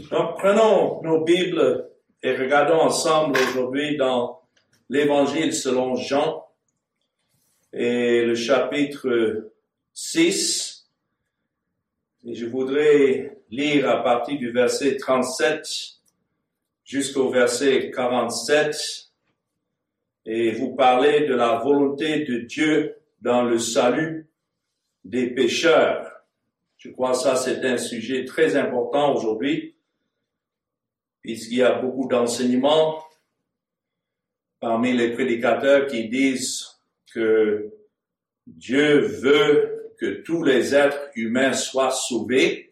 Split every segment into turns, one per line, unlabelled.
Donc, prenons nos Bibles et regardons ensemble aujourd'hui dans l'Évangile selon Jean et le chapitre 6. Et je voudrais lire à partir du verset 37 jusqu'au verset 47 et vous parler de la volonté de Dieu dans le salut des pécheurs. Je crois que ça, c'est un sujet très important aujourd'hui, puisqu'il y a beaucoup d'enseignements parmi les prédicateurs qui disent que Dieu veut que tous les êtres humains soient sauvés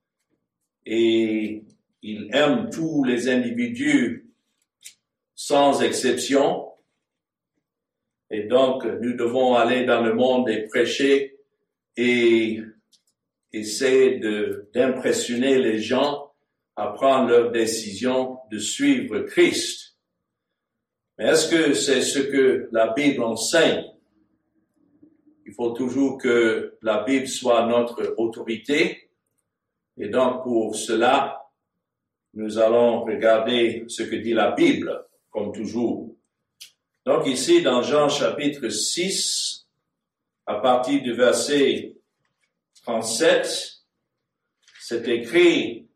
et il aime tous les individus sans exception. Et donc, nous devons aller dans le monde et prêcher et essayer d'impressionner les gens à prendre leur décision de suivre Christ. Mais est-ce que c'est ce que la Bible enseigne? Il faut toujours que la Bible soit notre autorité. Et donc, pour cela, nous allons regarder ce que dit la Bible, comme toujours. Donc, ici, dans Jean chapitre 6, à partir du verset 37, c'est écrit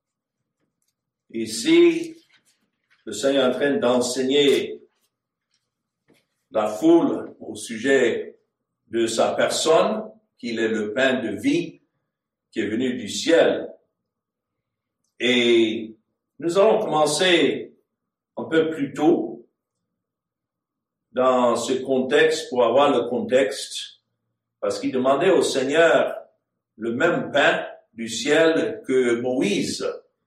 ici, le Seigneur est en train d'enseigner la foule au sujet de sa personne, qu'il est le pain de vie qui est venu du ciel. Et nous allons commencer un peu plus tôt dans ce contexte pour avoir le contexte, parce qu'il demandait au Seigneur le même pain du ciel que Moïse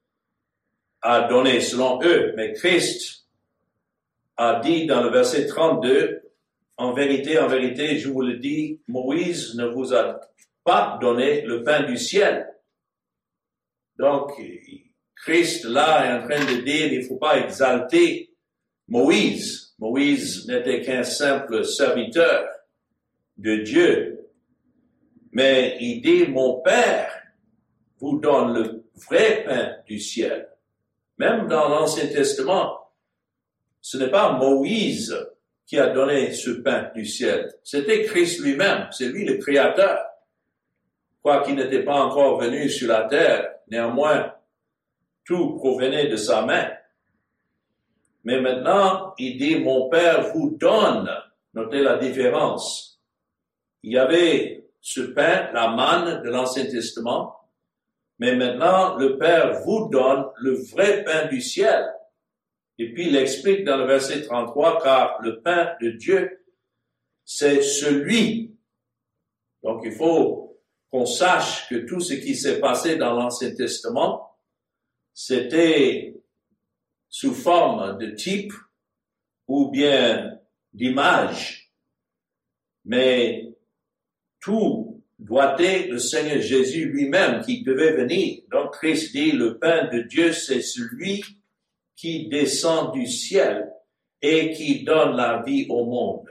a donné selon eux. Mais Christ a dit dans le verset 32, en vérité, je vous le dis, Moïse ne vous a pas donné le pain du ciel. Donc, Christ là est en train de dire, il ne faut pas exalter Moïse. Moïse n'était qu'un simple serviteur de Dieu. Mais il dit, mon Père vous donne le vrai pain du ciel. Même dans l'Ancien Testament, ce n'est pas Moïse qui a donné ce pain du ciel. C'était Christ lui-même, c'est lui le Créateur. Quoiqu'il n'était pas encore venu sur la terre, néanmoins, tout provenait de sa main. Mais maintenant, il dit, mon Père vous donne. Notez la différence. Il y avait ce pain, la manne de l'Ancien Testament, mais maintenant, le Père vous donne le vrai pain du ciel. Et puis, il explique dans le verset 33, car le pain de Dieu, c'est celui. Donc, il faut qu'on sache que tout ce qui s'est passé dans l'Ancien Testament, c'était sous forme de type ou bien d'image. Mais tout doit être le Seigneur Jésus lui-même qui devait venir. Donc Christ dit, le pain de Dieu, c'est celui qui descend du ciel et qui donne la vie au monde.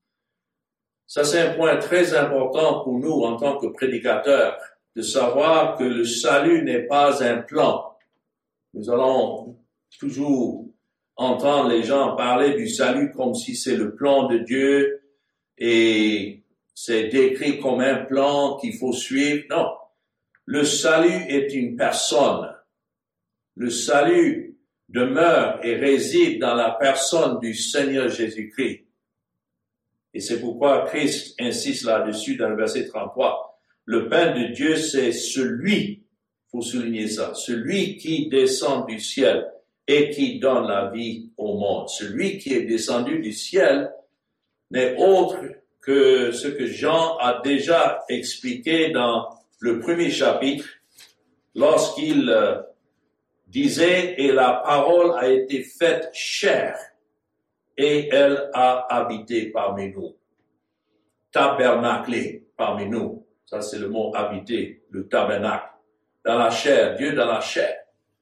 Ça, c'est un point très important pour nous en tant que prédicateurs, de savoir que le salut n'est pas un plan. Nous allons toujours entendre les gens parler du salut comme si c'est le plan de Dieu et c'est décrit comme un plan qu'il faut suivre. Non. Le salut est une personne. Le salut demeure et réside dans la personne du Seigneur Jésus-Christ. Et c'est pourquoi Christ insiste là-dessus dans le verset 33. Le pain de Dieu, c'est celui, faut souligner ça, celui qui descend du ciel et qui donne la vie au monde. Celui qui est descendu du ciel n'est autre que ce que Jean a déjà expliqué dans le premier chapitre, lorsqu'il disait « Et la parole a été faite chair, et elle a habité parmi nous. » Tabernaclé parmi nous. Ça, c'est le mot « habiter », le tabernacle. Dans la chair, Dieu dans la chair.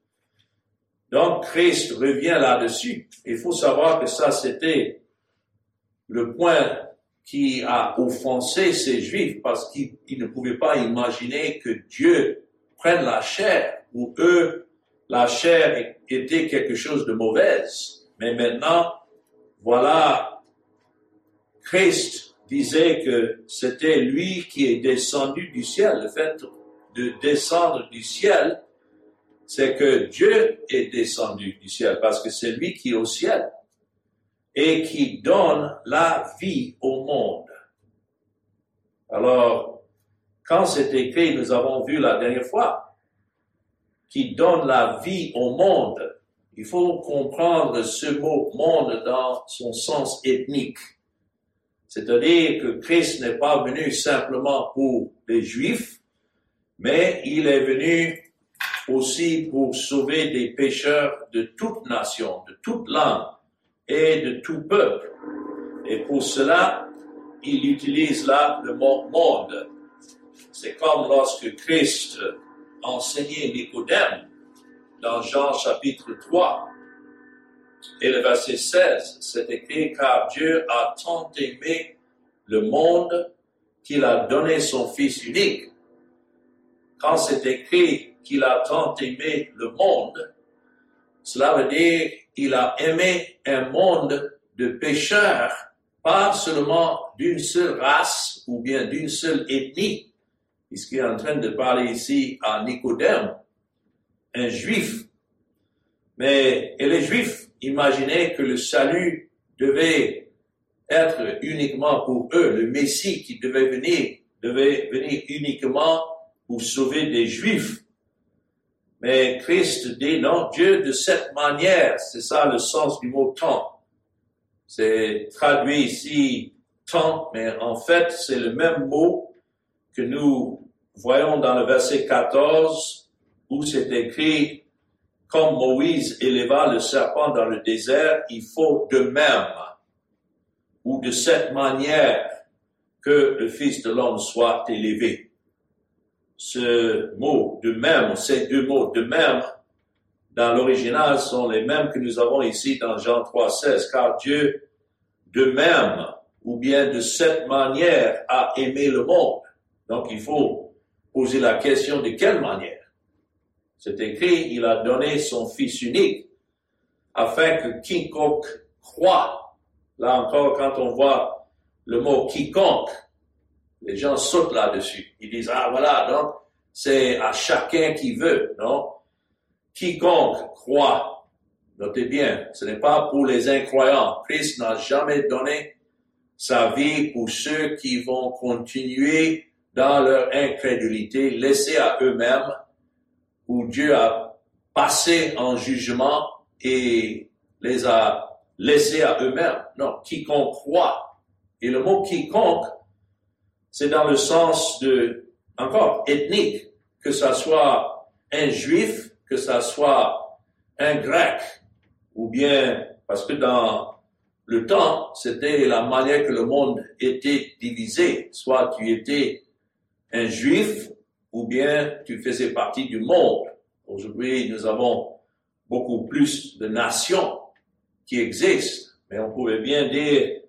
Donc, Christ revient là-dessus. Il faut savoir que ça, c'était le point qui a offensé ces Juifs parce qu'ils ne pouvaient pas imaginer que Dieu prenne la chair ou eux la chair était quelque chose de mauvaise. Mais maintenant, voilà, Christ disait que c'était lui qui est descendu du ciel. Le fait de descendre du ciel, c'est que Dieu est descendu du ciel, parce que c'est lui qui est au ciel et qui donne la vie au monde. Alors, quand c'est écrit, nous avons vu la dernière fois, qui donne la vie au monde, il faut comprendre ce mot « monde » dans son sens ethnique. C'est-à-dire que Christ n'est pas venu simplement pour les Juifs, mais il est venu aussi pour sauver des pécheurs de toute nation, de toute langue et de tout peuple. Et pour cela, il utilise là le mot « monde ». C'est comme lorsque Christ enseignait Nicodème dans Jean chapitre 3 et le verset 16, c'est écrit « Car Dieu a tant aimé le monde qu'il a donné son Fils unique ». Quand c'est écrit qu'il a tant aimé le monde, cela veut dire qu'il a aimé un monde de pécheurs, pas seulement d'une seule race ou bien d'une seule ethnie, puisqu'il est en train de parler ici à Nicodème, un juif. Et les juifs imaginaient que le salut devait être uniquement pour eux, le Messie qui devait venir uniquement pour sauver des juifs. Mais Christ dit non, Dieu de cette manière, c'est ça le sens du mot tant. C'est traduit ici tant, mais en fait c'est le même mot que nous voyons dans le verset 14 où c'est écrit « Comme Moïse éleva le serpent dans le désert, il faut de même ou de cette manière que le Fils de l'homme soit élevé. » Ce mot de même, ces deux mots de même, dans l'original sont les mêmes que nous avons ici dans Jean 3,16, car Dieu de même ou bien de cette manière a aimé le monde. Donc il faut poser la question de quelle manière. C'est écrit, il a donné son Fils unique afin que quiconque croit. Là encore, quand on voit le mot quiconque, les gens sautent là-dessus. Ils disent, ah voilà, donc c'est à chacun qui veut, non? Quiconque croit, notez bien, ce n'est pas pour les incroyants. Christ n'a jamais donné sa vie pour ceux qui vont continuer dans leur incrédulité, laissés à eux-mêmes, où Dieu a passé en jugement et les a laissés à eux-mêmes. Non, quiconque croit. Et le mot quiconque, c'est dans le sens de, encore, ethnique, que ça soit un juif, que ça soit un grec, ou bien, parce que dans le temps, c'était la manière que le monde était divisé. Soit tu étais un juif, ou bien tu faisais partie du monde. Aujourd'hui, nous avons beaucoup plus de nations qui existent, mais on pouvait bien dire,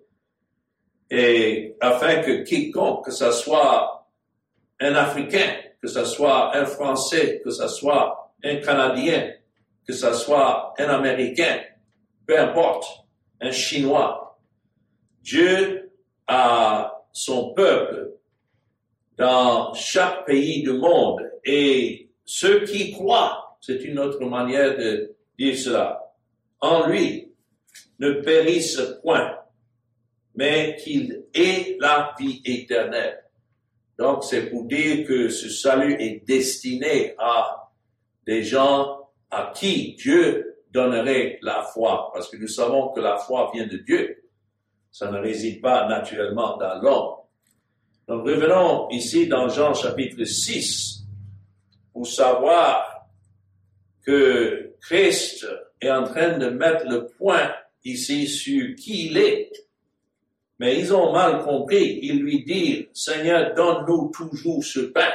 et afin que quiconque, que ce soit un Africain, que ce soit un Français, que ce soit un Canadien, que ce soit un Américain, peu importe, un Chinois, Dieu a son peuple dans chaque pays du monde et ceux qui croient, c'est une autre manière de dire cela, en lui ne périssent point, mais qu'il ait la vie éternelle. Donc, c'est pour dire que ce salut est destiné à des gens à qui Dieu donnerait la foi, parce que nous savons que la foi vient de Dieu. Ça ne réside pas naturellement dans l'homme. Donc, revenons ici dans Jean chapitre 6 pour savoir que Christ est en train de mettre le point ici sur qui il est. Mais ils ont mal compris. Ils lui disent, Seigneur, donne-nous toujours ce pain.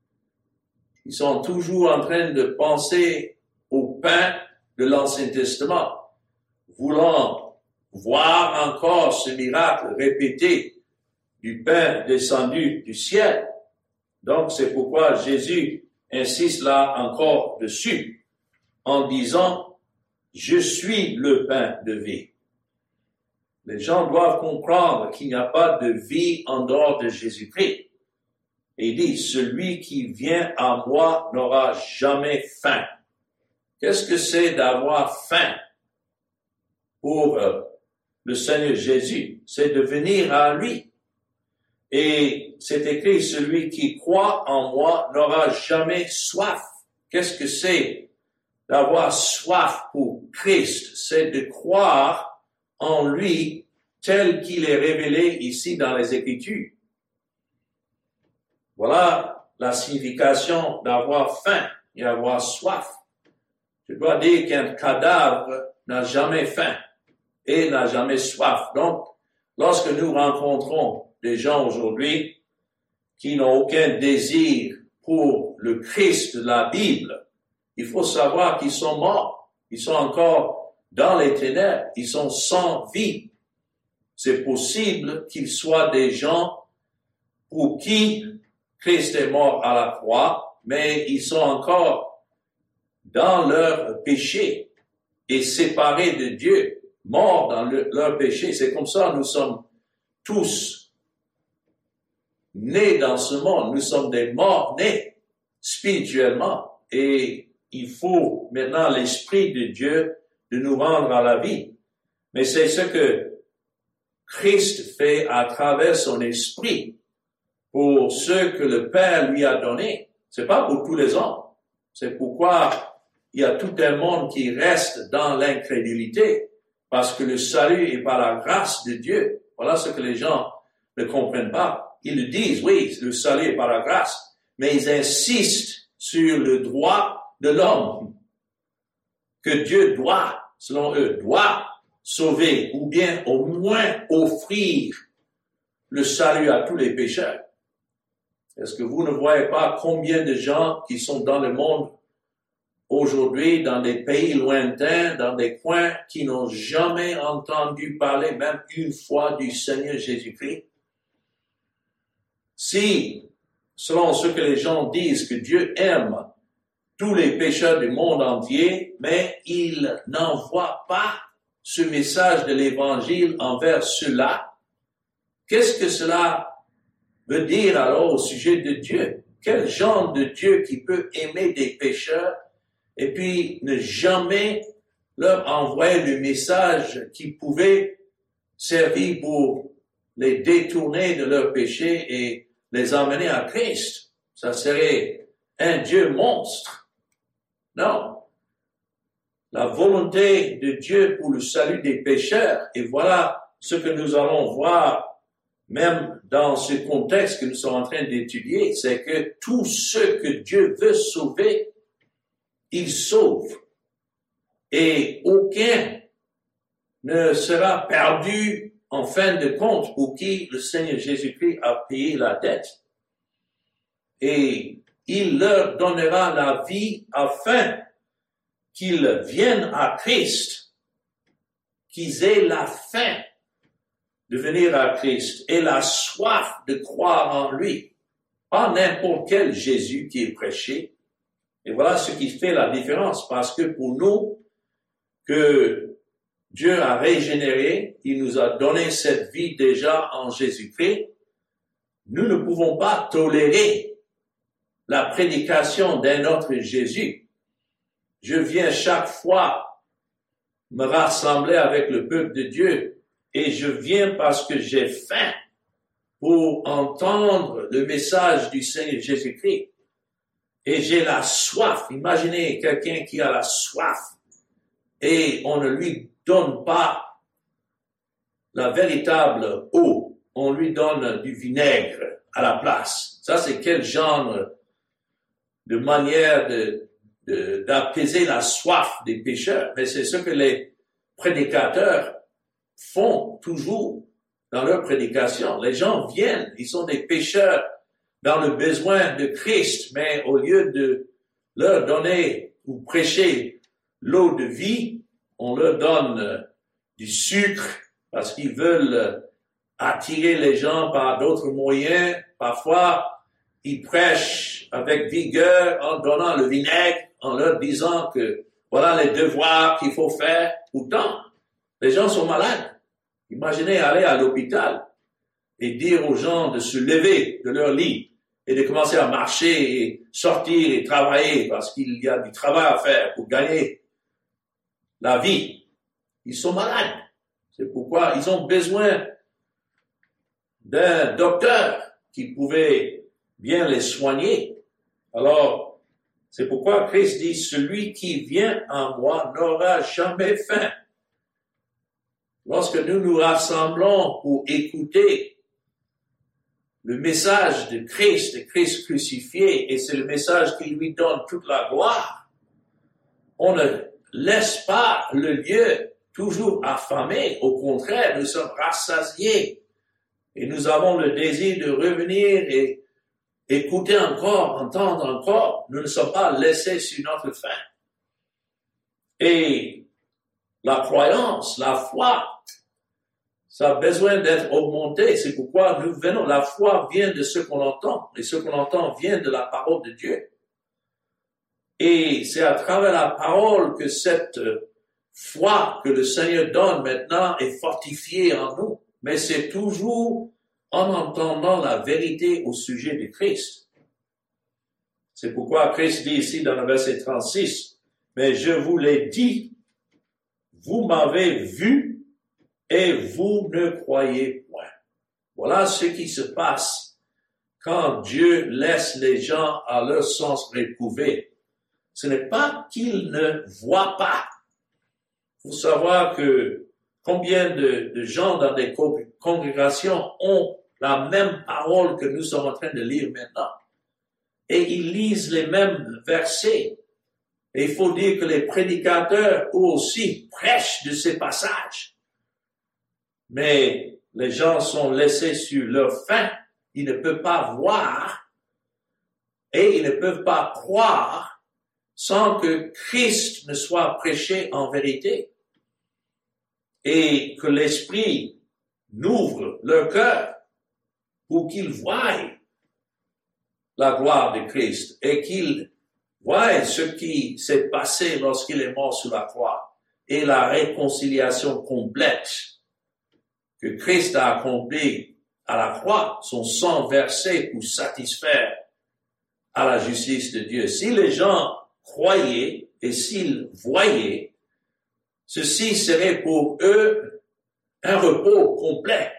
Ils sont toujours en train de penser au pain de l'Ancien Testament, voulant voir encore ce miracle répété du pain descendu du ciel. Donc, c'est pourquoi Jésus insiste là encore dessus. en disant « Je suis le pain de vie ». Les gens doivent comprendre qu'il n'y a pas de vie en dehors de Jésus-Christ. Et il dit, celui qui vient à moi n'aura jamais faim. Qu'est-ce que c'est d'avoir faim pour le Seigneur Jésus? C'est de venir à lui. Et c'est écrit, celui qui croit en moi n'aura jamais soif. Qu'est-ce que c'est d'avoir soif pour Christ? C'est de croire en lui tel qu'il est révélé ici dans les Écritures. Voilà la signification d'avoir faim et avoir soif. Je dois dire qu'un cadavre n'a jamais faim et n'a jamais soif. Donc, lorsque nous rencontrons des gens aujourd'hui qui n'ont aucun désir pour le Christ de la Bible, il faut savoir qu'ils sont morts. Ils sont encore dans les ténèbres. Ils sont sans vie. C'est possible qu'ils soient des gens pour qui Christ est mort à la croix, mais ils sont encore dans leur péché et séparés de Dieu, morts dans leur péché. C'est comme ça, nous sommes tous nés dans ce monde. Nous sommes des morts-nés spirituellement. Et il faut maintenant l'Esprit de Dieu de nous rendre à la vie. Mais c'est ce que Christ fait à travers son Esprit pour ceux que le Père lui a donnés. C'est pas pour tous les hommes. C'est pourquoi il y a tout un monde qui reste dans l'incrédulité, parce que le salut est par la grâce de Dieu. Voilà ce que les gens ne comprennent pas. Ils le disent, oui, le salut est par la grâce, mais ils insistent sur le droit de l'homme, que Dieu doit, selon eux, doit sauver, ou bien au moins offrir le salut à tous les pécheurs. Est-ce que vous ne voyez pas combien de gens qui sont dans le monde aujourd'hui, dans des pays lointains, dans des coins, qui n'ont jamais entendu parler, même une fois, du Seigneur Jésus-Christ? Si, selon ce que les gens disent, que Dieu aime tous les pécheurs du monde entier, mais il n'envoie pas ce message de l'Évangile envers ceux-là, qu'est-ce que cela veut dire alors au sujet de Dieu? Quel genre de Dieu qui peut aimer des pécheurs et puis ne jamais leur envoyer le message qui pouvait servir pour les détourner de leurs péchés et les emmener à Christ? Ça serait un Dieu monstre. Non. La volonté de Dieu pour le salut des pécheurs, et voilà ce que nous allons voir même dans ce contexte que nous sommes en train d'étudier, c'est que tous ceux que Dieu veut sauver, il sauve. Et aucun ne sera perdu en fin de compte pour qui le Seigneur Jésus-Christ a payé la dette. Et il leur donnera la vie afin qu'ils viennent à Christ, qu'ils aient la faim de venir à Christ et la soif de croire en lui. Pas n'importe quel Jésus qui est prêché. Et voilà ce qui fait la différence, parce que pour nous, que Dieu a régénéré, il nous a donné cette vie déjà en Jésus-Christ, nous ne pouvons pas tolérer la prédication d'un autre Jésus. Je viens chaque fois me rassembler avec le peuple de Dieu et je viens parce que j'ai faim pour entendre le message du Seigneur Jésus-Christ. Et j'ai la soif. Imaginez quelqu'un qui a la soif et on ne lui donne pas la véritable eau. On lui donne du vinaigre à la place. Ça, c'est quel genre de manière d'apaiser la soif des pécheurs. Mais c'est ce que les prédicateurs font toujours dans leur prédication. Les gens viennent, ils sont des pécheurs dans le besoin de Christ, mais au lieu de leur donner ou prêcher l'eau de vie, on leur donne du sucre parce qu'ils veulent attirer les gens par d'autres moyens. Parfois, ils prêchent avec vigueur en donnant le vinaigre, en leur disant que Voilà les devoirs qu'il faut faire. Pourtant, les gens sont malades. Imaginez aller à l'hôpital et dire aux gens de se lever de leur lit et de commencer à marcher et sortir et travailler parce qu'il y a du travail à faire pour gagner la vie. Ils sont malades. C'est pourquoi ils ont besoin d'un docteur qui pouvait bien les soigner. Alors, c'est pourquoi Christ dit, celui qui vient en moi n'aura jamais faim. Lorsque nous nous rassemblons pour écouter le message de Christ crucifié, et c'est le message qui lui donne toute la gloire, on ne laisse pas le lieu toujours affamé. Au contraire, nous sommes rassasiés et nous avons le désir de revenir et écouter encore, entendre encore. Nous ne sommes pas laissés sur notre faim. Et la croyance, la foi, ça a besoin d'être augmenté. C'est pourquoi nous venons. La foi vient de ce qu'on entend. Et ce qu'on entend vient de la parole de Dieu. Et c'est à travers la parole que cette foi que le Seigneur donne maintenant est fortifiée en nous. Mais c'est toujours en entendant la vérité au sujet de Christ. C'est pourquoi Christ dit ici dans le verset 36, « Mais je vous l'ai dit, vous m'avez vu et vous ne croyez point. » Voilà ce qui se passe quand Dieu laisse les gens à leur sens réprouvé. Ce n'est pas qu'ils ne voient pas. Il faut savoir que combien de gens dans des congrégations ont la même parole que nous sommes en train de lire maintenant. Et ils lisent les mêmes versets. Et il faut dire que les prédicateurs, eux aussi, prêchent de ces passages. Mais les gens sont laissés sur leur faim. Ils ne peuvent pas voir et ils ne peuvent pas croire sans que Christ ne soit prêché en vérité. Et que l'Esprit n'ouvre leur cœur pour qu'ils voient la gloire de Christ et qu'ils voient ce qui s'est passé lorsqu'il est mort sur la croix et la réconciliation complète que Christ a accomplie à la croix, son sang versé pour satisfaire à la justice de Dieu. Si les gens croyaient et s'ils voyaient, ceci serait pour eux un repos complet.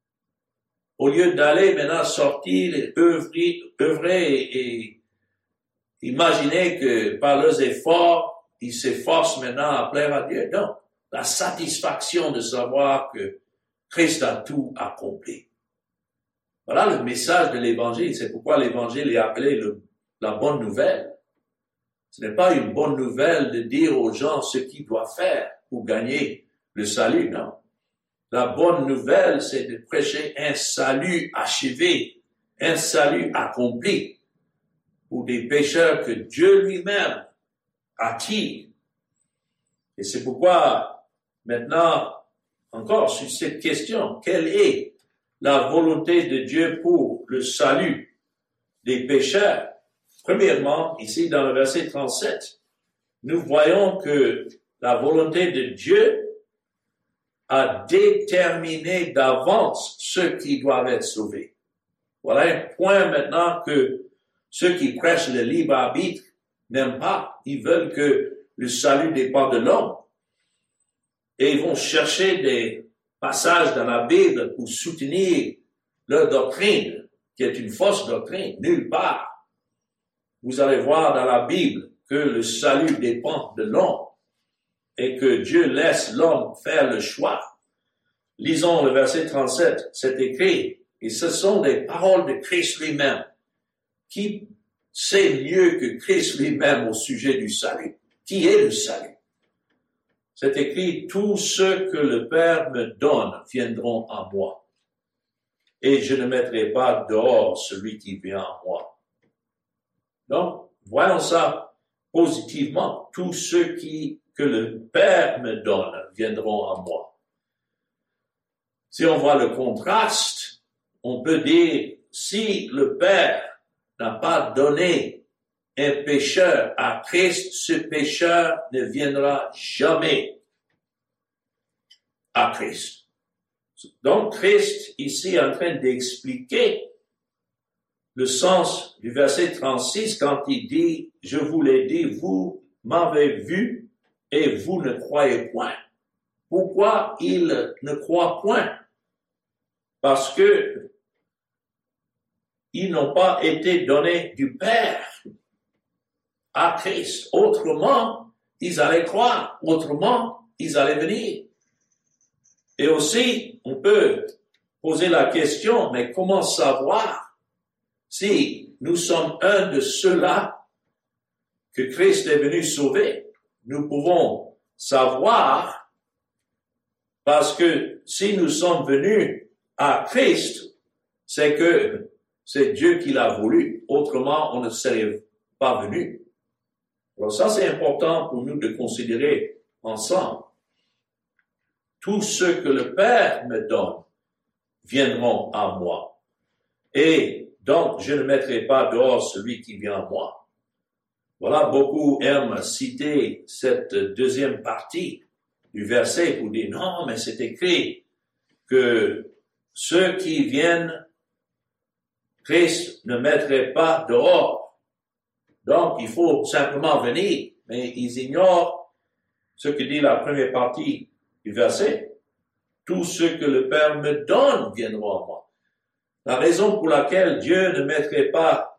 Au lieu d'aller maintenant sortir, œuvrer et imaginer que par leurs efforts, ils s'efforcent maintenant à plaire à Dieu. Non, la satisfaction de savoir que Christ a tout accompli. Voilà le message de l'Évangile. C'est pourquoi l'Évangile est appelé la bonne nouvelle. Ce n'est pas une bonne nouvelle de dire aux gens ce qu'ils doivent faire pour gagner le salut, non. La bonne nouvelle, c'est de prêcher un salut achevé, un salut accompli pour des pécheurs que Dieu lui-même attire. Et c'est pourquoi, maintenant, encore sur cette question, quelle est la volonté de Dieu pour le salut des pécheurs? Premièrement, ici dans le verset 37, nous voyons que la volonté de Dieu a déterminé d'avance ceux qui doivent être sauvés. Voilà un point maintenant que ceux qui prêchent le libre arbitre n'aiment pas. Ils veulent que le salut dépend de l'homme. Et ils vont chercher des passages dans la Bible pour soutenir leur doctrine, qui est une fausse doctrine. Nulle part. Vous allez voir dans la Bible que le salut dépend de l'homme et que Dieu laisse l'homme faire le choix. Lisons le verset 37, c'est écrit, et ce sont des paroles de Christ lui-même. Qui sait mieux que Christ lui-même au sujet du salut? Qui est le salut? C'est écrit, tous ceux que le Père me donne viendront à moi, et je ne mettrai pas dehors celui qui vient à moi. Donc, voyons ça positivement. Tous ceux que le Père me donne viendront à moi. Si on voit le contraste, on peut dire, si le Père n'a pas donné un pécheur à Christ, ce pécheur ne viendra jamais à Christ. Donc, Christ, ici, est en train d'expliquer le sens du verset 36 quand il dit, je vous l'ai dit, vous m'avez vu et vous ne croyez point. Pourquoi il ne croit point? Parce que ils n'ont pas été donnés du Père à Christ. Autrement, ils allaient croire. Autrement, ils allaient venir. Et aussi, on peut poser la question, mais comment savoir si nous sommes un de ceux-là que Christ est venu sauver? Nous pouvons savoir parce que si nous sommes venus à Christ, c'est que c'est Dieu qui l'a voulu. Autrement, on ne serait pas venu. Alors ça, c'est important pour nous de considérer ensemble. Tous ceux que le Père me donne viendront à moi. Et donc, je ne mettrai pas dehors celui qui vient à moi. Voilà, beaucoup aiment citer cette deuxième partie du verset pour dire, non, mais c'est écrit que ceux qui viennent, Christ ne mettrait pas dehors. Donc, il faut simplement venir. Mais ils ignorent ce que dit la première partie du verset. Tous ceux que le Père me donne viendront à moi. La raison pour laquelle Dieu ne mettrait pas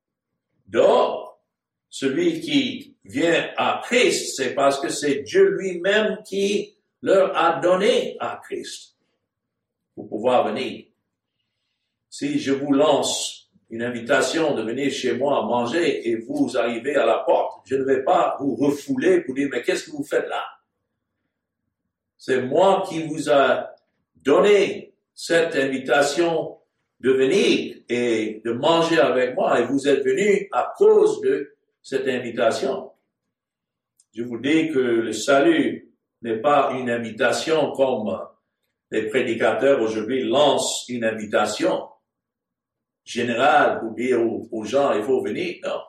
dehors celui qui vient à Christ, c'est parce que c'est Dieu lui-même qui leur a donné à Christ pour pouvoir venir. Si je vous lance une invitation de venir chez moi manger et vous arrivez à la porte, je ne vais pas vous refouler pour dire, mais qu'est-ce que vous faites là? C'est moi qui vous a donné cette invitation de venir et de manger avec moi et vous êtes venus à cause de cette invitation. Je vous dis que le salut n'est pas une invitation comme les prédicateurs aujourd'hui lancent une invitation générale pour dire aux gens il faut venir, non.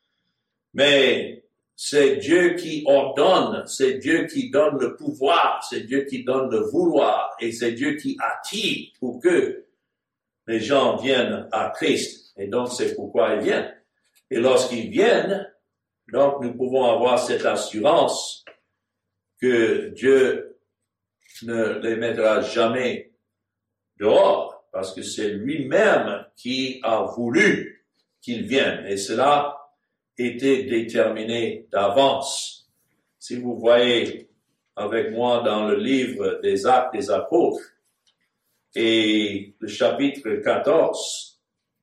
Mais c'est Dieu qui ordonne, c'est Dieu qui donne le pouvoir, c'est Dieu qui donne le vouloir et c'est Dieu qui attire pour que les gens viennent à Christ. Et donc c'est pourquoi ils viennent. Et lorsqu'ils viennent, donc nous pouvons avoir cette assurance que Dieu ne les mettra jamais dehors, parce que c'est lui-même qui a voulu qu'ils viennent. Et cela était déterminé d'avance. Si vous voyez avec moi dans le livre des Actes des Apôtres et le chapitre 14,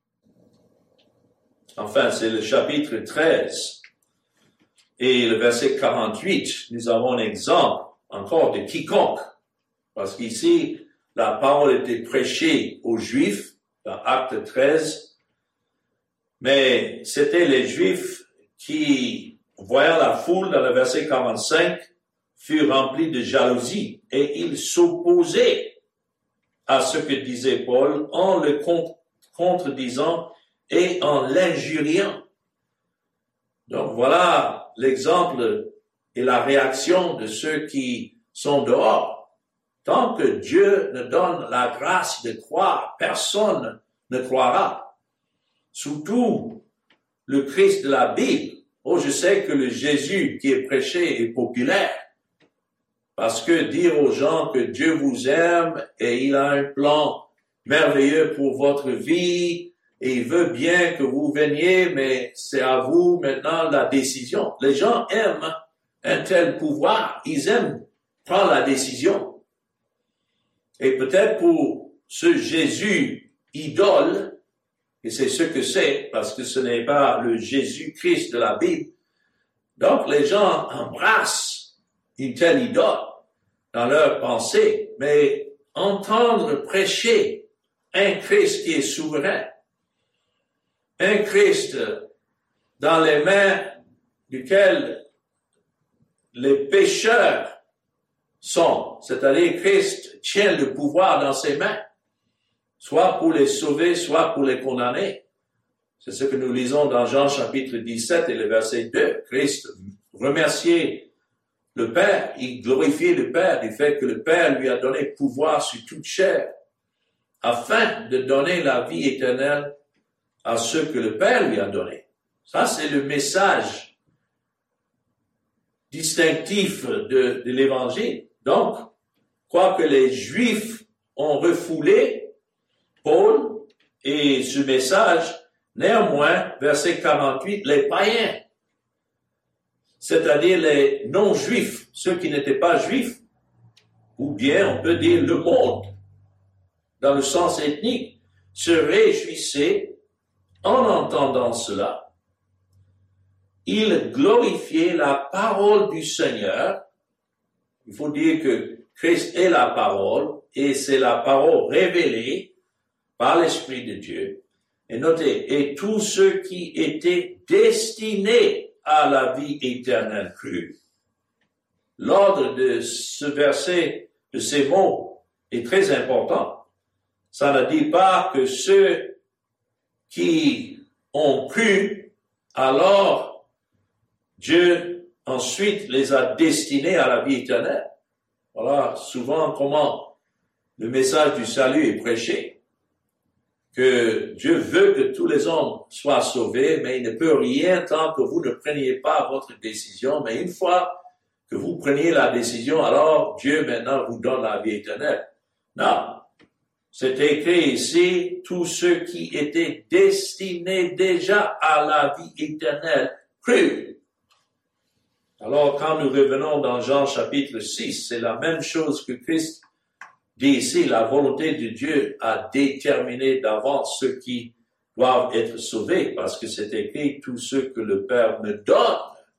enfin c'est le chapitre 13 et le verset 48, nous avons un exemple encore de quiconque, parce qu'ici la parole était prêchée aux Juifs dans Acte 13, mais c'était les Juifs qui, voyant la foule dans le verset 45, furent remplis de jalousie et ils s'opposaient à ce que disait Paul en le contredisant et en l'injuriant. Donc voilà l'exemple et la réaction de ceux qui sont dehors. Tant que Dieu ne donne la grâce de croire, personne ne croira. Surtout le Christ de la Bible. Oh, je sais que le Jésus qui est prêché est populaire. Parce que dire aux gens que Dieu vous aime et il a un plan merveilleux pour votre vie et il veut bien que vous veniez, mais c'est à vous maintenant la décision. Les gens aiment un tel pouvoir. Ils aiment prendre la décision. Et peut-être pour ce Jésus idole, et c'est ce que c'est, parce que ce n'est pas le Jésus-Christ de la Bible. Donc les gens embrassent une telle idole dans leur pensée, mais entendre prêcher un Christ qui est souverain, un Christ dans les mains duquel les pécheurs sont, c'est-à-dire Christ tient le pouvoir dans ses mains, soit pour les sauver, soit pour les condamner. C'est ce que nous lisons dans Jean chapitre 17 et le verset 2. Christ remerciait le Père, il glorifiait le Père du fait que le Père lui a donné pouvoir sur toute chair, afin de donner la vie éternelle à ceux que le Père lui a donnés. Ça, c'est le message distinctif de l'Évangile. Donc, quoique les Juifs ont refoulé Paul et ce message, néanmoins, verset 48, les païens, c'est-à-dire les non-juifs, ceux qui n'étaient pas juifs, ou bien on peut dire le monde, dans le sens ethnique, se réjouissaient en entendant cela. Ils glorifiaient la parole du Seigneur. Il faut dire que Christ est la parole, et c'est la parole révélée par l'Esprit de Dieu. Et notez, et tous ceux qui étaient destinés à la vie éternelle crue. L'ordre de ce verset, de ces mots, est très important. Ça ne dit pas que ceux qui ont cru, alors Dieu ensuite les a destinés à la vie éternelle. Voilà souvent comment le message du salut est prêché. Que Dieu veut que tous les hommes soient sauvés, mais il ne peut rien tant que vous ne preniez pas votre décision. Mais une fois que vous preniez la décision, alors Dieu maintenant vous donne la vie éternelle. Non. C'est écrit ici, tous ceux qui étaient destinés déjà à la vie éternelle crurent. Alors, quand nous revenons dans Jean chapitre 6, c'est la même chose que Christ dit ici, la volonté de Dieu a déterminé d'avance ceux qui doivent être sauvés, parce que c'est écrit, tous ceux que le Père me donne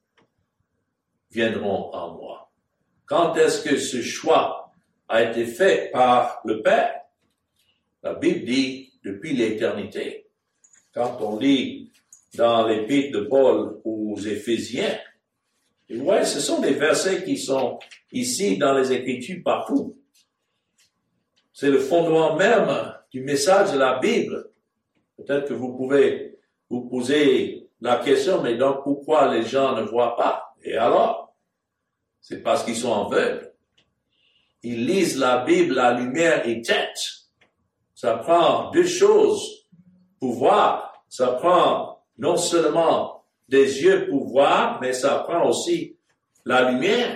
viendront en moi. Quand est-ce que ce choix a été fait par le Père? La Bible dit depuis l'éternité. Quand on lit dans l'épître de Paul aux Éphésiens, ouais, ce sont des versets qui sont ici dans les Écritures partout. C'est le fondement même du message de la Bible. Peut-être que vous pouvez vous poser la question, mais donc pourquoi les gens ne voient pas? Et alors? C'est parce qu'ils sont aveugles. Ils lisent la Bible, la lumière éteinte. Ça prend deux choses pour voir. Ça prend non seulement des yeux pour voir, mais ça prend aussi la lumière.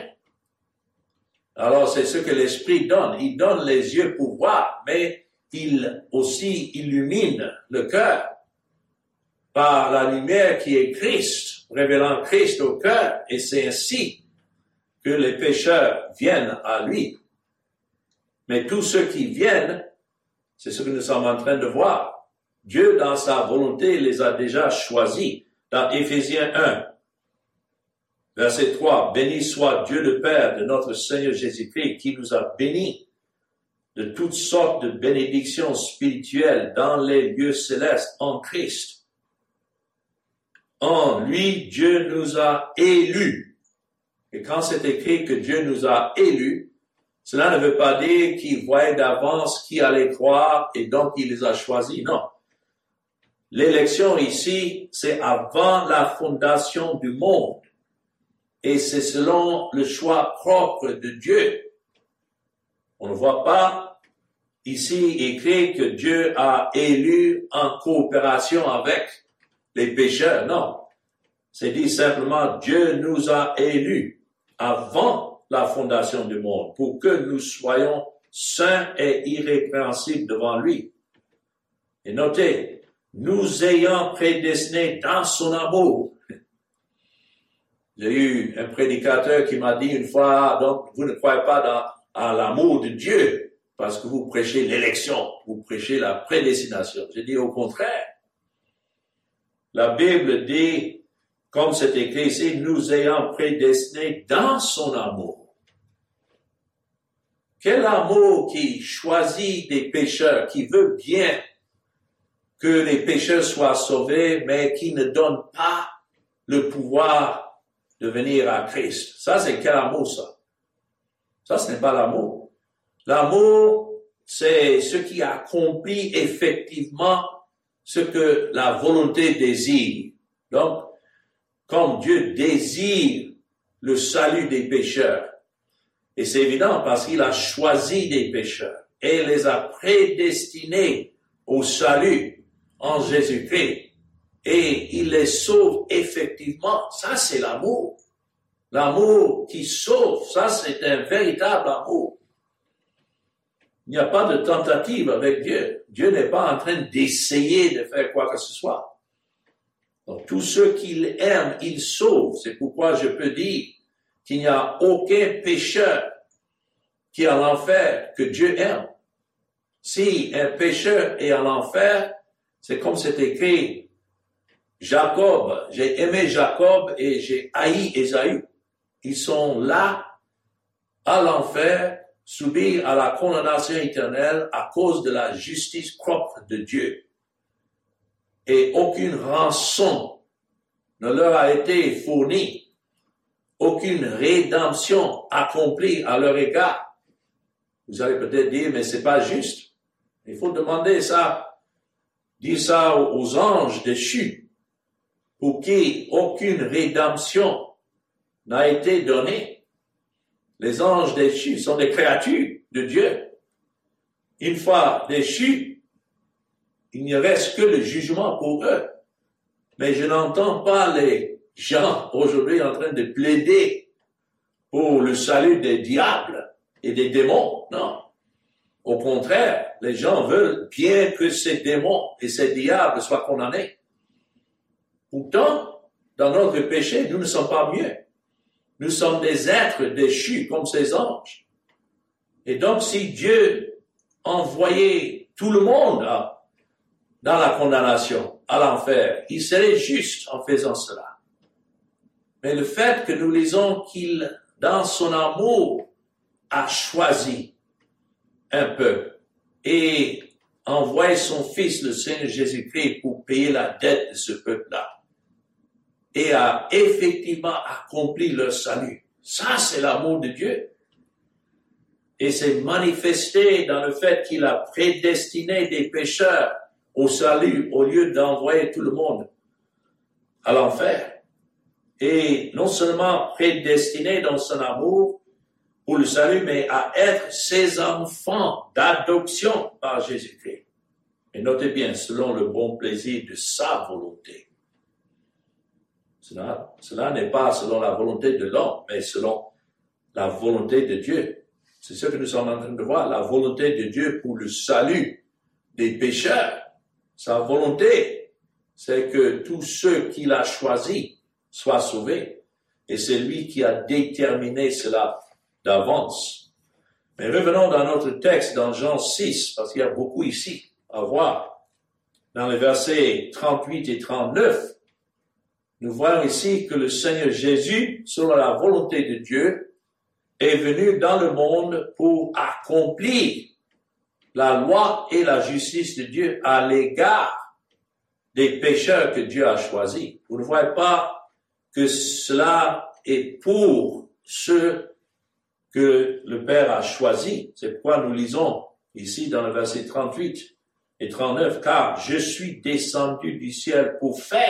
Alors, c'est ce que l'Esprit donne. Il donne les yeux pour voir, mais il aussi illumine le cœur par la lumière qui est Christ, révélant Christ au cœur. Et c'est ainsi que les pécheurs viennent à lui. Mais tous ceux qui viennent, c'est ce que nous sommes en train de voir. Dieu, dans sa volonté, les a déjà choisis. Dans Éphésiens 1, verset 3, « Béni soit Dieu le Père de notre Seigneur Jésus-Christ, qui nous a bénis de toutes sortes de bénédictions spirituelles dans les lieux célestes en Christ. En lui, Dieu nous a élus. » Et quand c'est écrit que Dieu nous a élus, cela ne veut pas dire qu'il voyait d'avance qui allait croire et donc il les a choisis. Non. L'élection ici, c'est avant la fondation du monde. Et c'est selon le choix propre de Dieu. On ne voit pas ici écrit que Dieu a élu en coopération avec les pécheurs. Non. C'est dit simplement, Dieu nous a élus avant la fondation du monde pour que nous soyons saints et irrépréhensibles devant lui. Et notez, nous ayant prédestinés dans son amour. J'ai eu un prédicateur qui m'a dit une fois, donc vous ne croyez pas à l'amour de Dieu parce que vous prêchez l'élection, vous prêchez la prédestination. J'ai dit au contraire. La Bible dit, comme c'est écrit ici, nous ayant prédestinés dans son amour. Quel amour qui choisit des pécheurs, qui veut bien que les pécheurs soient sauvés, mais qui ne donne pas le pouvoir de venir à Christ. Ça, c'est quel amour, ça? Ça, ce n'est pas l'amour. L'amour, c'est ce qui accomplit effectivement ce que la volonté désire. Donc, comme Dieu désire le salut des pécheurs, et c'est évident parce qu'il a choisi des pécheurs et les a prédestinés au salut en Jésus-Christ, et il les sauve effectivement. Ça, c'est l'amour. L'amour qui sauve, ça, c'est un véritable amour. Il n'y a pas de tentative avec Dieu. Dieu n'est pas en train d'essayer de faire quoi que ce soit. Donc, tous ceux qu'il aime, il sauve. C'est pourquoi je peux dire qu'il n'y a aucun pécheur qui est à l'enfer que Dieu aime. Si un pécheur est à l'enfer, c'est comme c'est écrit, Jacob, j'ai aimé Jacob et j'ai haï Ésaü. Ils sont là, à l'enfer, subir à la condamnation éternelle à cause de la justice propre de Dieu. Et aucune rançon ne leur a été fournie, aucune rédemption accomplie à leur égard. Vous allez peut-être dire, mais c'est pas juste. Il faut demander ça, dire ça aux anges déchus, pour qui aucune rédemption n'a été donnée. Les anges déchus sont des créatures de Dieu. Une fois déchus, il ne reste que le jugement pour eux. Mais je n'entends pas les gens aujourd'hui en train de plaider pour le salut des diables et des démons. Non. Au contraire, les gens veulent bien que ces démons et ces diables soient condamnés. Pourtant, dans notre péché, nous ne sommes pas mieux. Nous sommes des êtres déchus comme ces anges. Et donc, si Dieu envoyait tout le monde dans la condamnation, à l'enfer, il serait juste en faisant cela. Mais le fait que nous lisons qu'il, dans son amour, a choisi un peuple et envoyé son Fils, le Seigneur Jésus-Christ, pour payer la dette de ce peuple-là, et a effectivement accompli leur salut. Ça, c'est l'amour de Dieu. Et c'est manifesté dans le fait qu'il a prédestiné des pécheurs au salut au lieu d'envoyer tout le monde à l'enfer. Et non seulement prédestiné dans son amour pour le salut, mais à être ses enfants d'adoption par Jésus-Christ. Et notez bien, selon le bon plaisir de sa volonté. Cela n'est pas selon la volonté de l'homme, mais selon la volonté de Dieu. C'est ce que nous sommes en train de voir, la volonté de Dieu pour le salut des pécheurs. Sa volonté, c'est que tous ceux qu'il a choisis soient sauvés. Et c'est lui qui a déterminé cela d'avance. Mais revenons dans notre texte, dans Jean 6, parce qu'il y a beaucoup ici à voir. Dans les versets 38 et 39, nous voyons ici que le Seigneur Jésus, selon la volonté de Dieu, est venu dans le monde pour accomplir la loi et la justice de Dieu à l'égard des pécheurs que Dieu a choisis. Vous ne voyez pas que cela est pour ceux que le Père a choisis. C'est pourquoi nous lisons ici dans le verset 38 et 39, « Car je suis descendu du ciel pour faire. »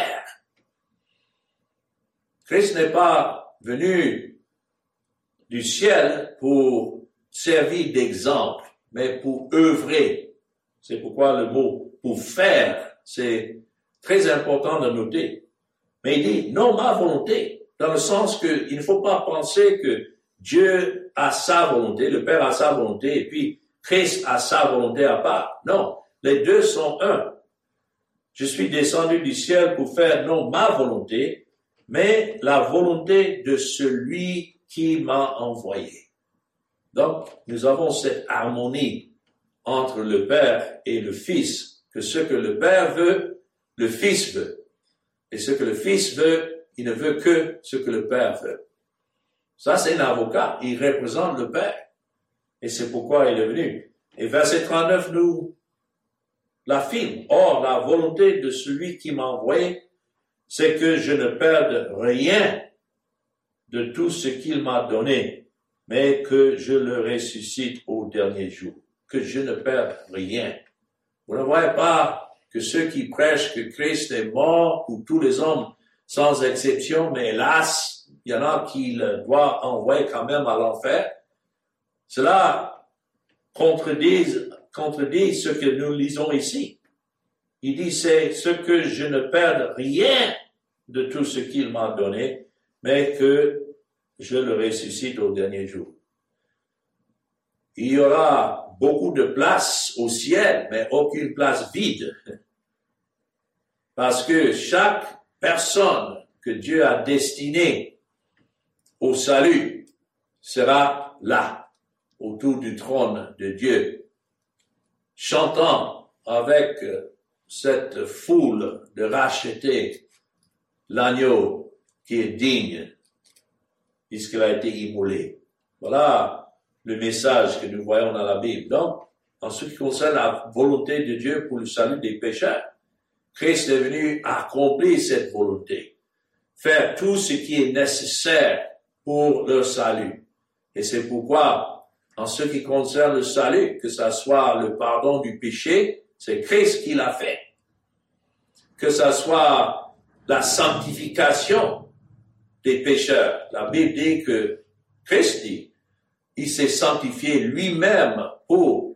Christ n'est pas venu du ciel pour servir d'exemple, mais pour œuvrer. C'est pourquoi le mot « pour faire », c'est très important de noter. Mais il dit « non ma volonté », dans le sens qu'il ne faut pas penser que Dieu a sa volonté, le Père a sa volonté, et puis Christ a sa volonté à part. Non, les deux sont un. Je suis descendu du ciel pour faire non ma volonté, mais la volonté de celui qui m'a envoyé. Donc, nous avons cette harmonie entre le Père et le Fils, que ce que le Père veut, le Fils veut. Et ce que le Fils veut, il ne veut que ce que le Père veut. Ça, c'est un avocat. Il représente le Père. Et c'est pourquoi il est venu. Et verset 39 nous l'affirme. Or, la volonté de celui qui m'a envoyé, c'est que je ne perde rien de tout ce qu'il m'a donné, mais que je le ressuscite au dernier jour. Que je ne perde rien. Vous ne voyez pas que ceux qui prêchent que Christ est mort pour tous les hommes, sans exception, mais hélas, il y en a qui le doivent envoyer quand même à l'enfer. Cela contredit ce que nous lisons ici. Il dit, c'est ce que je ne perde rien de tout ce qu'il m'a donné, mais que je le ressuscite au dernier jour. Il y aura beaucoup de place au ciel, mais aucune place vide. Parce que chaque personne que Dieu a destinée au salut sera là, autour du trône de Dieu, chantant avec cette foule de racheter l'agneau qui est digne, puisqu'il a été immolé. Voilà le message que nous voyons dans la Bible. Donc, en ce qui concerne la volonté de Dieu pour le salut des pécheurs, Christ est venu accomplir cette volonté, faire tout ce qui est nécessaire pour leur salut. Et c'est pourquoi, en ce qui concerne le salut, que ça soit le pardon du péché, c'est Christ qui l'a fait. Que ça soit la sanctification des pécheurs. La Bible dit que Christ dit, il s'est sanctifié lui-même pour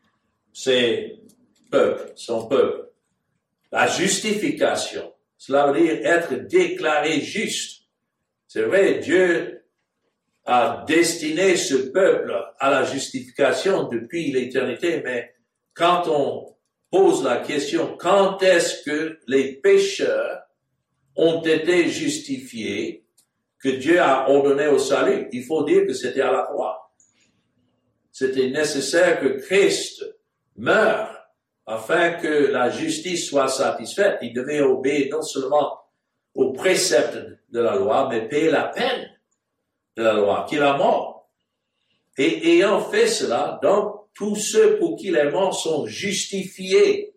ses peuples, son peuple. La justification, cela veut dire être déclaré juste. C'est vrai, Dieu a destiné ce peuple à la justification depuis l'éternité, mais quand on pose la question, quand est-ce que les pécheurs ont été justifiés, que Dieu a ordonné au salut? Il faut dire que c'était à la croix. C'était nécessaire que Christ meure afin que la justice soit satisfaite. Il devait obéir non seulement aux préceptes de la loi, mais payer la peine de la loi, qu'il a mort. Et ayant fait cela, donc, tous ceux pour qui il est mort sont justifiés.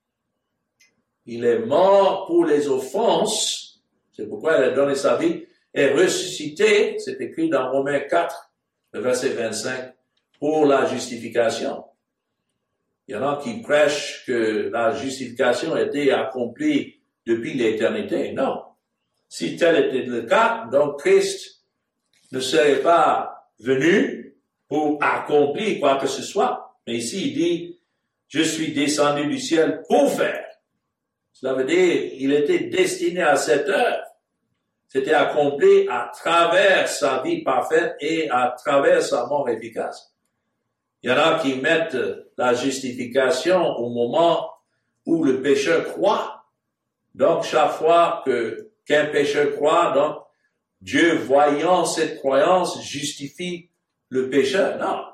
Il est mort pour les offenses, c'est pourquoi il a donné sa vie, et ressuscité, c'est écrit dans Romains 4, le verset 25, pour la justification. Il y en a qui prêchent que la justification a été accomplie depuis l'éternité. Non. Si tel était le cas, donc Christ ne serait pas venu pour accomplir quoi que ce soit. Mais ici, il dit, je suis descendu du ciel pour faire. Cela veut dire, il était destiné à cette œuvre. C'était accompli à travers sa vie parfaite et à travers sa mort efficace. Il y en a qui mettent la justification au moment où le pécheur croit. Donc, chaque fois qu'un pécheur croit, donc, Dieu, voyant cette croyance, justifie le pécheur. Non.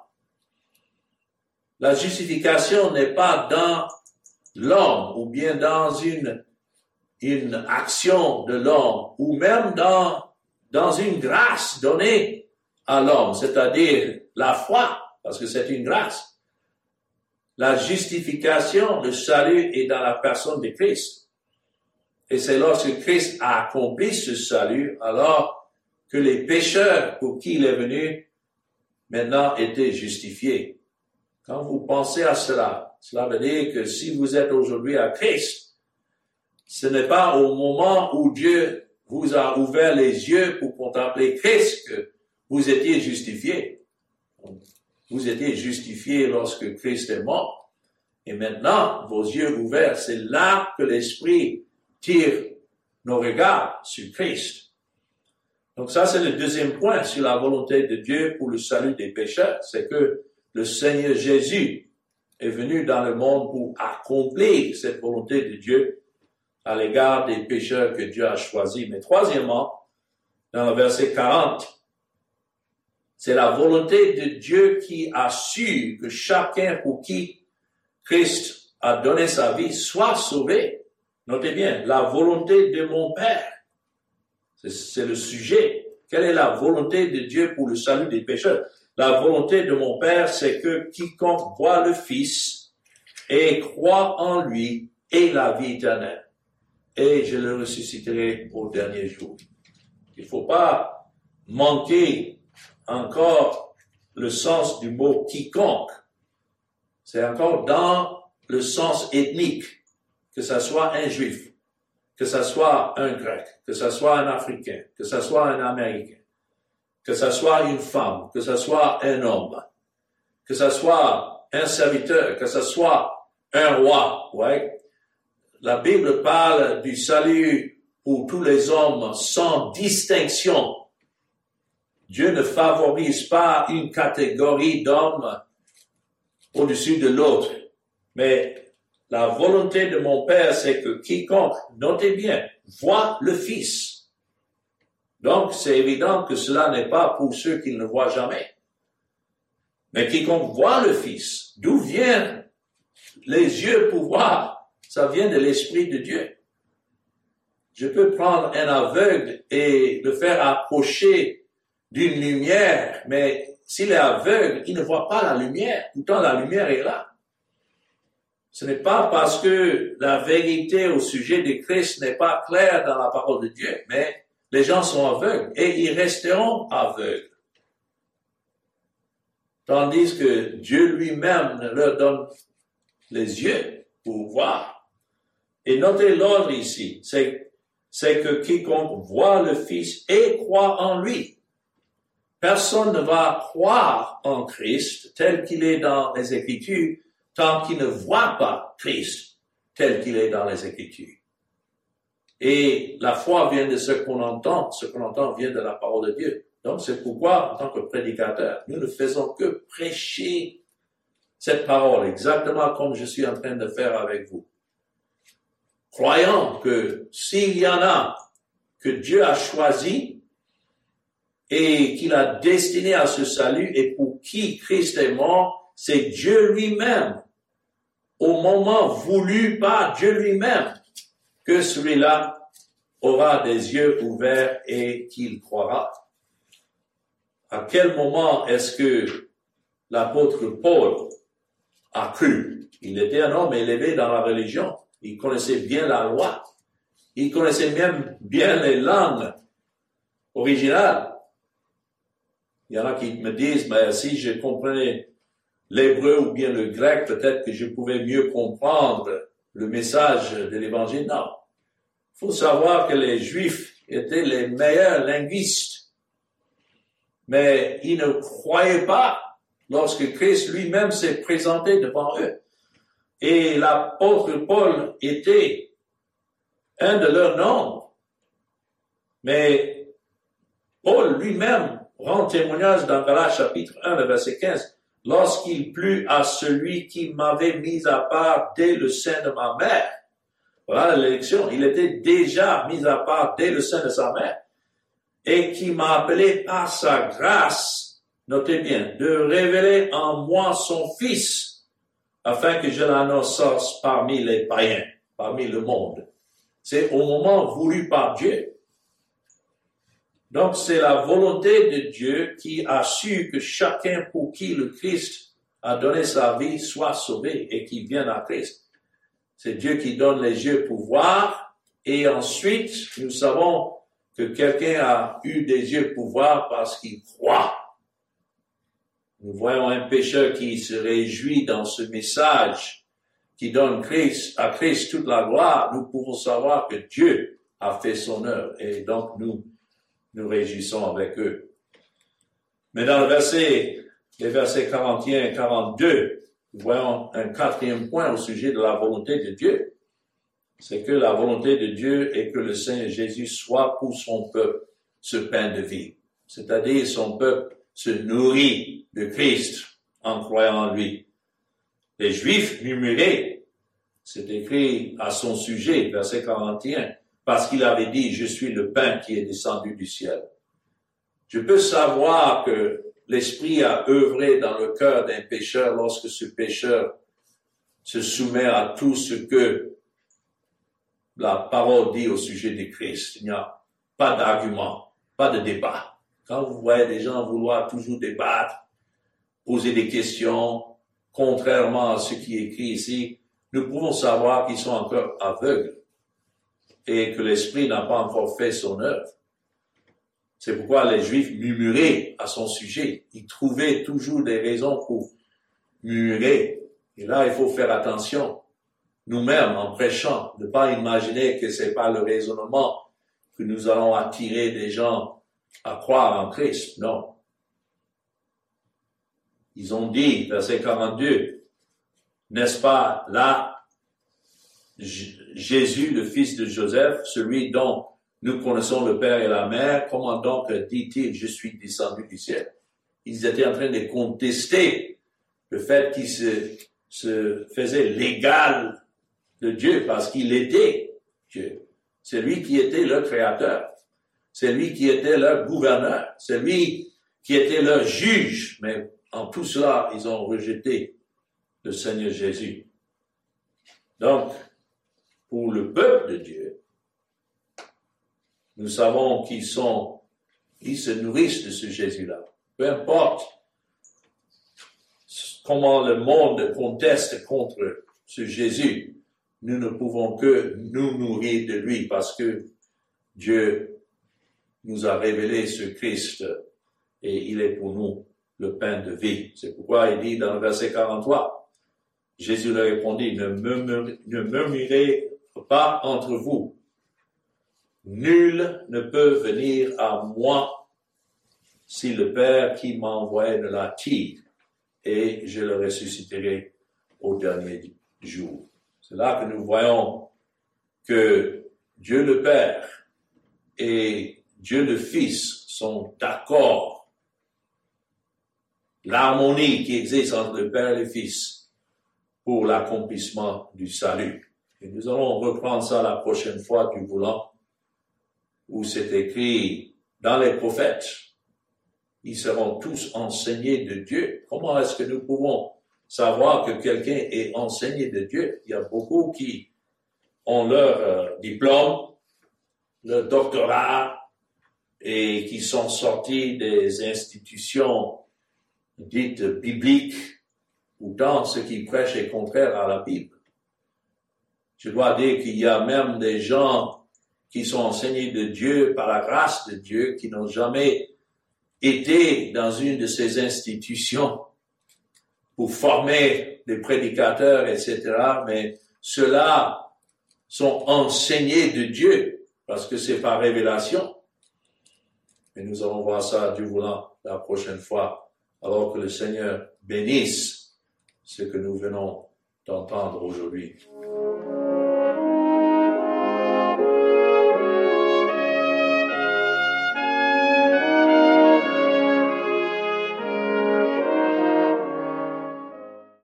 La justification n'est pas dans l'homme ou bien dans une action de l'homme ou même dans une grâce donnée à l'homme, c'est-à-dire la foi. Parce que c'est une grâce. La justification, le salut est dans la personne de Christ. Et c'est lorsque Christ a accompli ce salut, alors que les pécheurs pour qui il est venu, maintenant étaient justifiés. Quand vous pensez à cela, cela veut dire que si vous êtes aujourd'hui à Christ, ce n'est pas au moment où Dieu vous a ouvert les yeux pour contempler Christ que vous étiez justifiés. Vous étiez justifiés lorsque Christ est mort. Et maintenant, vos yeux ouverts, c'est là que l'Esprit tire nos regards sur Christ. Donc ça, c'est le deuxième point sur la volonté de Dieu pour le salut des pécheurs. C'est que le Seigneur Jésus est venu dans le monde pour accomplir cette volonté de Dieu à l'égard des pécheurs que Dieu a choisis. Mais troisièmement, dans le verset 40, c'est la volonté de Dieu qui assure que chacun pour qui Christ a donné sa vie soit sauvé. Notez bien, la volonté de mon Père. C'est le sujet. Quelle est la volonté de Dieu pour le salut des pécheurs? La volonté de mon Père, c'est que quiconque voit le Fils et croit en lui ait la vie éternelle. Et je le ressusciterai au dernier jour. Il ne faut pas manquer encore le sens du mot quiconque. C'est encore dans le sens ethnique que ça soit un juif, que ça soit un grec, que ça soit un africain, que ça soit un américain, que ça soit une femme, que ça soit un homme, que ça soit un serviteur, que ça soit un roi, ouais. La Bible parle du salut pour tous les hommes sans distinction. Dieu ne favorise pas une catégorie d'hommes au-dessus de l'autre. Mais la volonté de mon Père, c'est que quiconque, notez bien, voit le Fils. Donc, c'est évident que cela n'est pas pour ceux qui ne le voient jamais. Mais quiconque voit le Fils, d'où viennent les yeux pour voir? Ça vient de l'Esprit de Dieu. Je peux prendre un aveugle et le faire approcher d'une lumière, mais s'il est aveugle, il ne voit pas la lumière. Pourtant, la lumière est là. Ce n'est pas parce que la vérité au sujet de Christ n'est pas claire dans la parole de Dieu, mais les gens sont aveugles et ils resteront aveugles. Tandis que Dieu lui-même leur donne les yeux pour voir. Et notez l'ordre ici, c'est que quiconque voit le Fils et croit en lui. Personne ne va croire en Christ tel qu'il est dans les Écritures tant qu'il ne voit pas Christ tel qu'il est dans les Écritures. Et la foi vient de ce qu'on entend vient de la parole de Dieu. Donc c'est pourquoi, en tant que prédicateur, nous ne faisons que prêcher cette parole, exactement comme je suis en train de faire avec vous. Croyant que s'il y en a que Dieu a choisi et qu'il a destiné à ce salut et pour qui Christ est mort, c'est Dieu lui-même, au moment voulu par Dieu lui-même, que celui-là aura des yeux ouverts et qu'il croira. À quel moment est-ce que l'apôtre Paul a cru? Il était un homme élevé dans la religion. Il connaissait bien la loi. Il connaissait même bien les langues originales. Il y en a qui me disent, ben, si je comprenais l'hébreu ou bien le grec, peut-être que je pouvais mieux comprendre le message de l'évangile. Non. Il faut savoir que les Juifs étaient les meilleurs linguistes. Mais ils ne croyaient pas lorsque Christ lui-même s'est présenté devant eux. Et l'apôtre Paul était un de leurs nombres. Mais Paul lui-même rend témoignage dans Galates chapitre 1, le verset 15. Lorsqu'il plut à celui qui m'avait mis à part dès le sein de ma mère. Voilà l'élection. Il était déjà mis à part dès le sein de sa mère. Et qui m'a appelé par sa grâce, notez bien, de révéler en moi son Fils, afin que je l'annonce parmi les païens, parmi le monde. C'est au moment voulu par Dieu. Donc, c'est la volonté de Dieu qui a su que chacun pour qui le Christ a donné sa vie soit sauvé et qui vienne à Christ. C'est Dieu qui donne les yeux pour voir et ensuite, nous savons que quelqu'un a eu des yeux pour voir parce qu'il croit. Nous voyons un pécheur qui se réjouit dans ce message qui donne à Christ toute la gloire. Nous pouvons savoir que Dieu a fait son œuvre et donc nous réjouissons avec eux. Mais dans les versets 41 et 42, nous voyons un quatrième point au sujet de la volonté de Dieu. C'est que la volonté de Dieu est que le Seigneur Jésus soit pour son peuple ce pain de vie. C'est-à-dire son peuple se nourrit de Christ en croyant en lui. Les Juifs murmuraient, c'est écrit à son sujet, verset 41, parce qu'il avait dit, je suis le pain qui est descendu du ciel. Je peux savoir que l'Esprit a œuvré dans le cœur d'un pécheur lorsque ce pécheur se soumet à tout ce que la parole dit au sujet de Christ. Il n'y a pas d'argument, pas de débat. Quand vous voyez des gens vouloir toujours débattre, poser des questions, contrairement à ce qui est écrit ici, nous pouvons savoir qu'ils sont encore aveugles et que l'Esprit n'a pas encore fait son œuvre. C'est pourquoi les Juifs murmuraient à son sujet. Ils trouvaient toujours des raisons pour murmurer. Et là, il faut faire attention. nous-mêmes en prêchant, ne pas imaginer que c'est pas le raisonnement que nous allons attirer des gens à croire en Christ. Non. Ils ont dit, verset 42, n'est-ce pas là Jésus, le fils de Joseph, celui dont nous connaissons le Père et la Mère, comment donc dit-il, je suis descendu du ciel? Ils étaient en train de contester le fait qu'il se faisait l'égal de Dieu parce qu'il était Dieu. C'est lui qui était leur créateur. C'est lui qui était leur gouverneur. C'est lui qui était leur juge. Mais en tout cela, ils ont rejeté le Seigneur Jésus. Donc, pour le peuple de Dieu, nous savons qu'ils se nourrissent de ce Jésus-là. Peu importe comment le monde conteste contre ce Jésus, nous ne pouvons que nous nourrir de lui parce que Dieu nous a révélé ce Christ et il est pour nous le pain de vie. C'est pourquoi il dit dans le verset 43, Jésus leur répondit, ne murmurez pas entre vous. Nul ne peut venir à moi si le Père qui m'a envoyé ne l'attire, et je le ressusciterai au dernier jour. C'est là que nous voyons que Dieu le Père et Dieu le Fils sont d'accord. L'harmonie qui existe entre le Père et le Fils pour l'accomplissement du salut. Et nous allons reprendre ça la prochaine fois, du voulant, où c'est écrit dans les prophètes, ils seront tous enseignés de Dieu. Comment est-ce que nous pouvons savoir que quelqu'un est enseigné de Dieu? Il y a beaucoup qui ont leur diplôme, leur doctorat, et qui sont sortis des institutions dites bibliques, ou dans ce qui prêche est contraire à la Bible. Je dois dire qu'il y a même des gens qui sont enseignés de Dieu par la grâce de Dieu, qui n'ont jamais été dans une de ces institutions pour former des prédicateurs, etc. Mais ceux-là sont enseignés de Dieu parce que c'est par révélation. Et nous allons voir ça, Dieu voulant, la prochaine fois, alors que le Seigneur bénisse ce que nous venons d'entendre aujourd'hui.